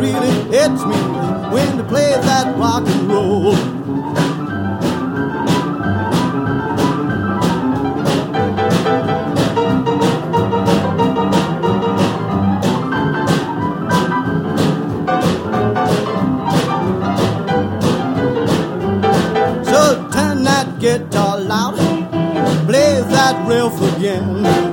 really hits me when they play that rock and roll. So turn that guitar loud, play that riff again.